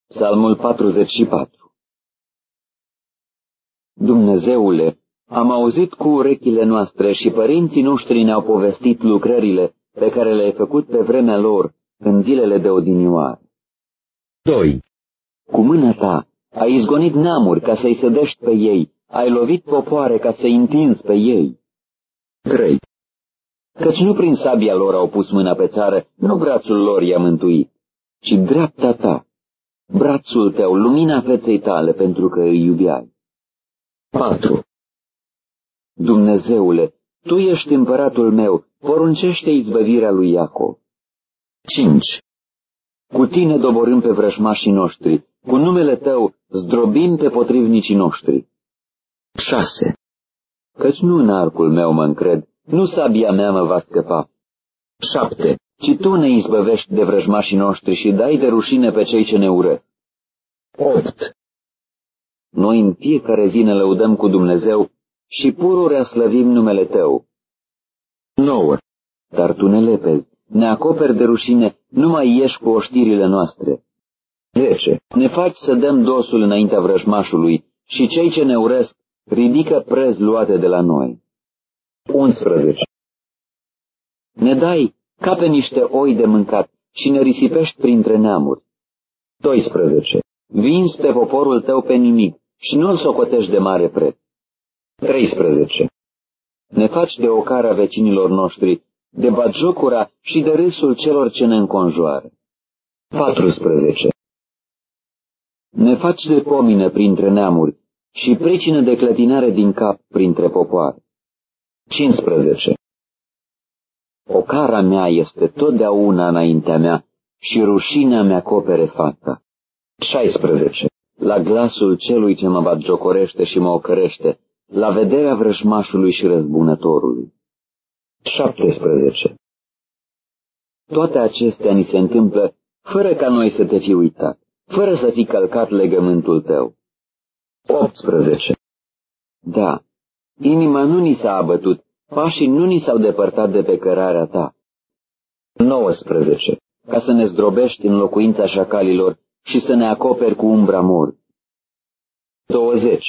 Psalmul 44. Dumnezeule, am auzit cu urechile noastre și părinții noștri ne-au povestit lucrările pe care le-ai făcut pe vremea lor în zilele de odinioară. 2. Cu mâna ta ai izgonit neamuri ca să-i sădești pe ei, ai lovit popoare ca să-i întinzi pe ei. 3. Căci nu prin sabia lor au pus mâna pe țară, nu brațul lor i-a mântuit, ci dreapta ta, brațul tău, lumina feței tale, pentru că îi iubeai. 4. Dumnezeule, Tu ești împăratul meu, poruncește izbăvirea lui Iacov. 5. Cu Tine doborâm pe vrăjmașii noștri, cu numele Tău zdrobim pe potrivnicii noștri. 6. Căci nu în arcul meu mă încred, nu sabia mea mă va scăpa. 7. Ci Tu ne izbăvești de vrăjmașii noștri și dai de rușine pe cei ce ne urăsc. 8. Noi în fiecare zi ne lăudăm cu Dumnezeu și pururea slăvim numele Tău. 9. Dar Tu ne lepezi, ne acoperi de rușine, nu mai ieși cu oștirile noastre. 10. Ne faci să dăm dosul înaintea vrăjmașului și cei ce ne urăsc ridică prăzi luate de la noi. 11. Ne dai ca pe niște oi de mâncat și ne risipești printre neamuri. 12. Vinzi pe poporul Tău pe nimic și nu-l socotești de mare preț. 13. Ne faci de ocara vecinilor noștri, de batjocura și de râsul celor ce ne înconjoară. 14. Ne faci de pomină printre neamuri și pricină de clătinare din cap printre popoare. 15. Ocara mea este totdeauna înaintea mea și rușinea mea acopere fața. 16. La glasul celui ce mă batjocorește și mă ocărește, la vederea vrăjmașului și răzbunătorului. 17. Toate acestea ni se întâmplă fără ca noi să te fi uitat, fără să fi călcat legământul Tău. 18. Da, inima nu ni s-a abătut, pașii nu ni s-au depărtat de pe cărarea Ta. 19. Ca să ne zdrobești în locuința șacalilor și să ne acoperi cu umbra morții. 20.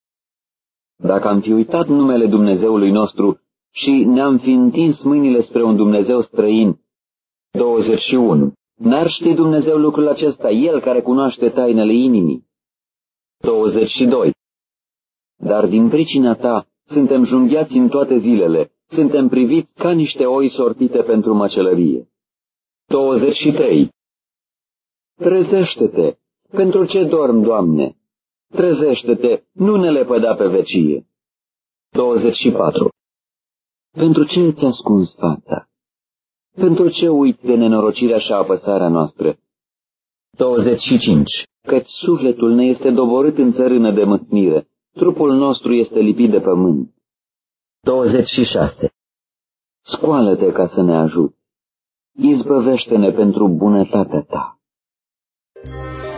Dacă am fi uitat numele Dumnezeului nostru și ne-am fi întins mâinile spre un Dumnezeu străin. 21. N-ar ști Dumnezeu lucrul acesta, El care cunoaște tainele inimii. 22. Dar din pricina Ta suntem junghiați în toate zilele, suntem priviți ca niște oi sortite pentru măcelărie. 23. Trezește-te! Pentru ce dormi, Doamne? Trezește-te, nu ne lepăda pe vecie. 24. Pentru ce îți ascunzi fața? Pentru ce uiți de nenorocirea și apăsarea noastră? 25. Căci sufletul ne este doborât în țărână de mâhnire, trupul nostru este lipit de pământ. 26. Scoală-te ca să ne ajuți, izbăvește-ne pentru bunătatea Ta.